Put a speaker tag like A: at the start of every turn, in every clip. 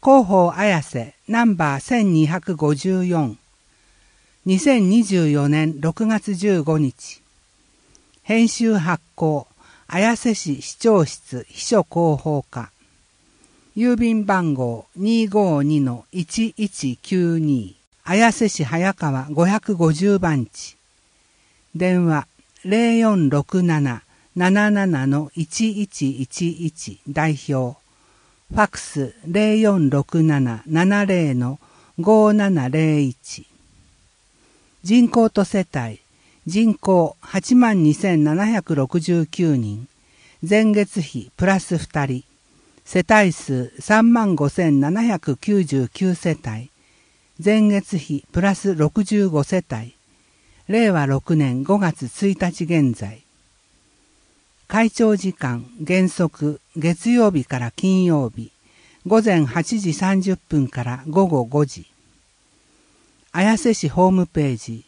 A: 広報綾瀬ナンバー1254 2024年6月15日編集発行綾瀬市市長室秘書広報課郵便番号 252-1192 綾瀬市早川550番地電話 0467-77-1111 代表ファクス 0467-70-5701 人口と世帯人口 82,769 人前月比プラス2人世帯数 35,799 世帯前月比プラス65世帯令和6年5月1日現在会長時間原則月曜日から金曜日午前8時30分から午後5時綾瀬市ホームページ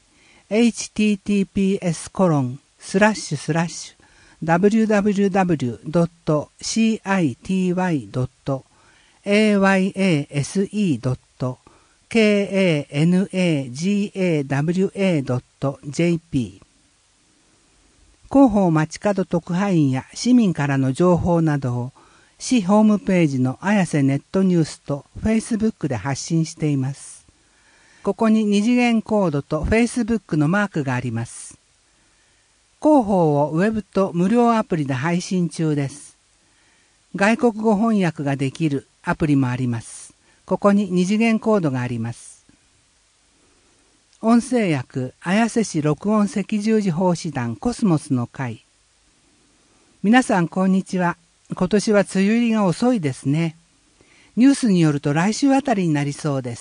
A: https://www.city.ayase.kanagawa.jp 広報街角特派員や市民からの情報などを市ホームページの綾瀬ネットニュースと Facebook で発信しています。ここに二次元コードと Facebook のマークがあります。広報をウェブと無料アプリで配信中です。外国語翻訳ができるアプリもあります。ここに二次元コードがあります。音声訳綾瀬市録音赤十字奉仕団コスモスの会。皆さんこんにちは。今年は梅雨入りが遅いですね。ニュースによると来週あたりになりそうです。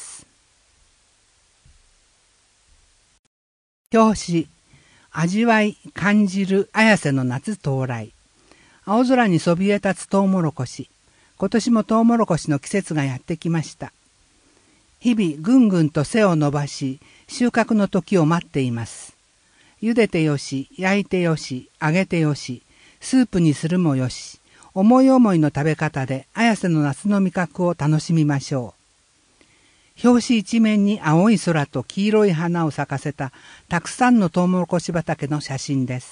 A: 表紙味わい感じる綾瀬の夏到来青空にそびえ立つトウモロコシ今年もトウモロコシの季節がやってきました日々ぐんぐんと背を伸ばし収穫の時を待っています茹でてよし焼いてよし揚げてよしスープにするもよし思い思いの食べ方で綾瀬の夏の味覚を楽しみましょう表紙一面に青い空と黄色い花を咲かせたたくさんのトウモロコシ畑の写真です。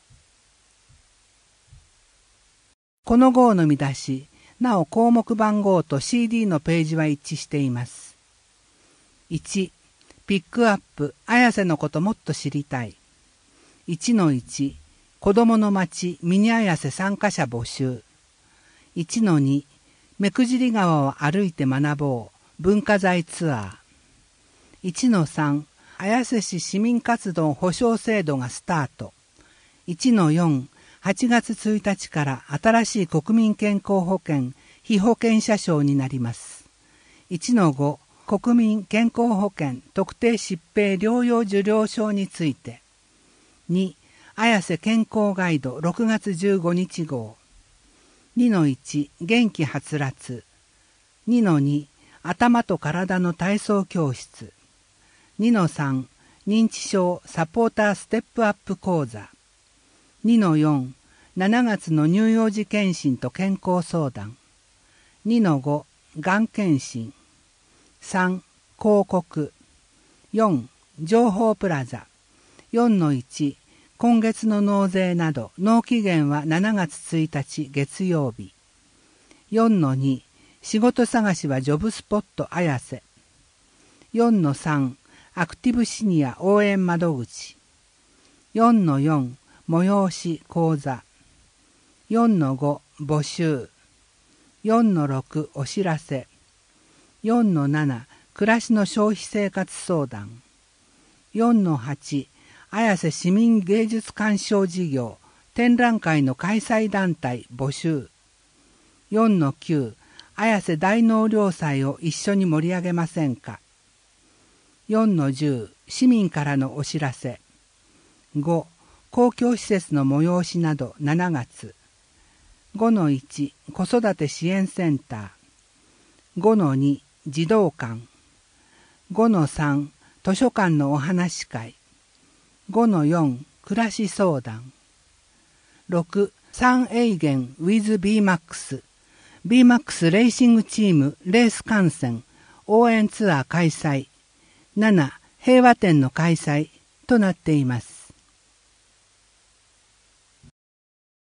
A: この号の見出し、なお項目番号と CD のページは一致しています。1、ピックアップ、綾瀬のこともっと知りたい。1-1、子供の町ミニ綾瀬参加者募集。1-2、目久尻川を歩いて学ぼう。文化財ツアー 1-3 綾瀬市市民活動保障制度がスタート 1-4 8月1日から新しい国民健康保険被保険者証になります 1-5 国民健康保険特定疾病療養受領証について2綾瀬健康ガイド6月15日号 2-1 元気はつらつ 2-2頭と体の体操教室 2-3 認知症サポーターステップアップ講座 2-4 7月の乳幼児検診と健康相談 2-5 がん検診 3 広告 4 情報プラザ 4-1 今月の納税など納期限は7月1日月曜日 4-2仕事探しはジョブスポット綾瀬 4-3 アクティブシニア応援窓口 4-4 催し講座 4-5 募集 4-6 お知らせ 4-7 暮らしの消費生活相談 4-8 綾瀬市民芸術鑑賞事業展覧会の開催団体募集 4-9綾瀬大納涼祭を一緒に盛り上げませんか 4-10 市民からのお知らせ5公共施設の催しなど7月 5-1 子育て支援センター 5-2 児童館 5-3 図書館のお話会 5-4 暮らし相談 6 3 エイゲン with BMAX BMAX レーシングチームレース観戦応援ツアー開催、7平和展の開催となっています。